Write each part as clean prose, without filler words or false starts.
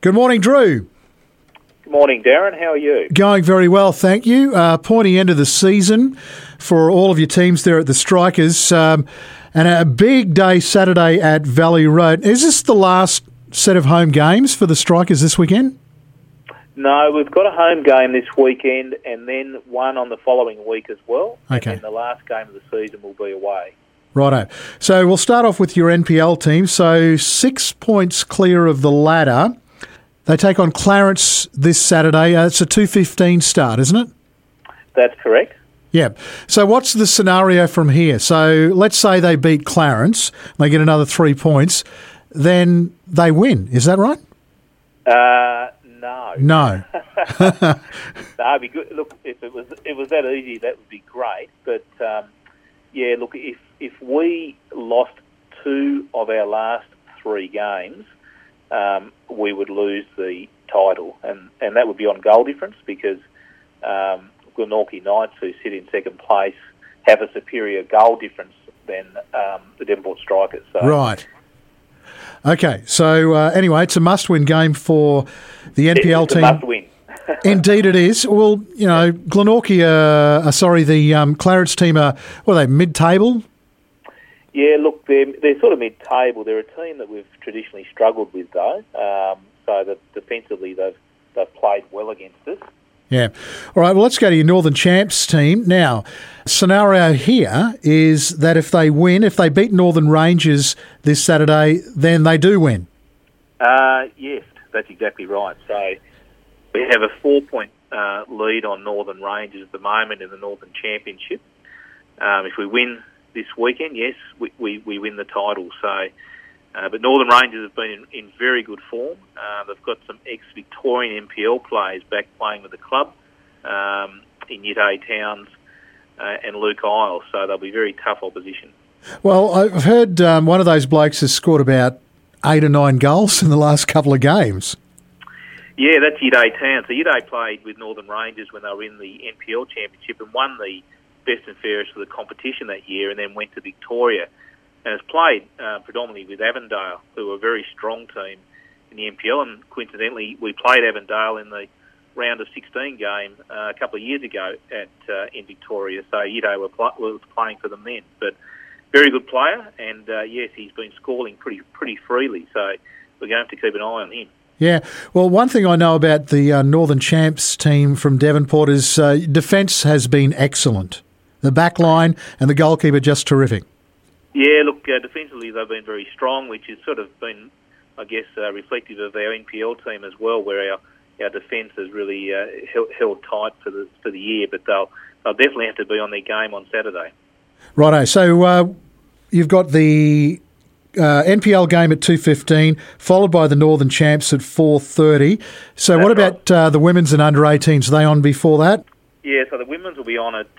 Good morning, Drew. Good morning, Darren. How are you? Going very well, thank you. Pointy end of the season for all of your teams there at the Strikers. And a big day Saturday at Valley Road. Is this the last set of home games for the Strikers this weekend? No, we've got a home game this weekend and then one on the following week as well. Okay. And then the last game of the season will be away. Righto. So we'll start off with your NPL team. So 6 points clear of the ladder. They take on Clarence this Saturday. It's a 2:15 start, isn't it? That's correct. Yeah. So what's the scenario from here? So let's say they beat Clarence, they get another 3 points, then they win. Is that right? No. No. No, it'd be good. Look, if it was that easy, that would be great. But yeah, look, if we lost 2 of our last 3 games, we would lose the title, and that would be on goal difference because Glenorchy Knights, who sit in second place, have a superior goal difference than the Devonport Strikers. So. Right. Okay, so anyway, it's a must-win game for the NPL it's team. A must-win. Indeed it is. Well, you know, Glenorchy, the Clarence team are they, mid-table? Yeah, look, they're sort of mid-table. They're a team that we've traditionally struggled with, though. So that defensively they've played well against us. Yeah. All right, well, let's go to your Northern Champs team. Now, scenario here is that if they beat Northern Rangers this Saturday, then they do win. Yes, that's exactly right. So we have a 4-point lead on Northern Rangers at the moment in the Northern Championship. If we win this weekend, yes, we win the title. So, but Northern Rangers have been in very good form. They've got some ex-Victorian NPL players back playing with the club in Yittay Towns and Luke Isles, so they'll be very tough opposition. Well, I've heard one of those blokes has scored about 8 or 9 goals in the last couple of games. Yeah, that's Yittay Towns. So Yittay played with Northern Rangers when they were in the NPL Championship and won the best and fairest of the competition that year, and then went to Victoria and has played predominantly with Avondale, who are a very strong team in the NPL. And coincidentally, we played Avondale in the round of 16 game a couple of years ago in Victoria. So Yittay was playing for them then. But very good player, and yes, he's been scoring pretty freely. So we're going to have to keep an eye on him. Yeah, well, one thing I know about the Northern Champs team from Devonport is defence has been excellent. The back line and the goalkeeper just terrific. Yeah, look, defensively they've been very strong, which has sort of been, I guess, reflective of our NPL team as well, where our defence has really held tight for the year. But they'll definitely have to be on their game on Saturday. Righto. So you've got the NPL game at 2:15, followed by the Northern Champs at 4:30. So That's what about the women's and under-18s? Are they on before that? Yeah, so the women's will be on at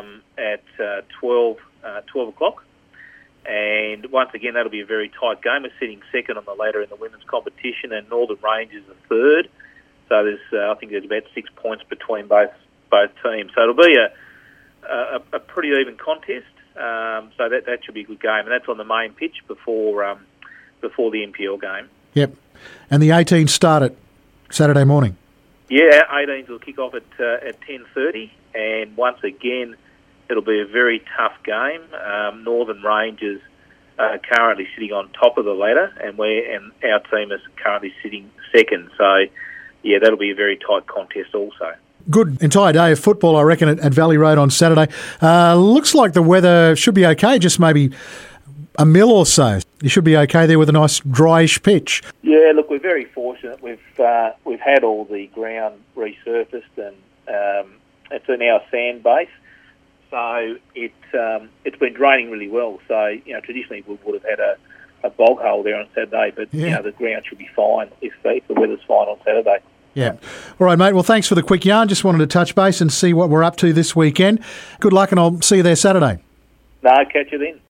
12 o'clock. And once again, that'll be a very tight game. We're sitting second on the ladder in the women's competition, and Northern Rangers are third. So I think there's about 6 points between both teams. So it'll be a pretty even contest. So that should be a good game, and that's on the main pitch before the NPL game. Yep, and the 18s start at Saturday morning. Yeah, 18s will kick off at 10:30, and once again, it'll be a very tough game. Northern Rangers are currently sitting on top of the ladder, and our team is currently sitting second. So, yeah, that'll be a very tight contest also. Good entire day of football, I reckon, at Valley Road on Saturday. Looks like the weather should be okay, just maybe a mil or so. You should be okay there with a nice dryish pitch. Yeah, look, we're very fortunate. We've had all the ground resurfaced, and it's in our sand base. So it's been draining really well. So, traditionally we would have had a bog hole there on Saturday, but the ground should be fine if the weather's fine on Saturday. Yeah. All right, mate. Well, thanks for the quick yarn. Just wanted to touch base and see what we're up to this weekend. Good luck, and I'll see you there Saturday. No, catch you then.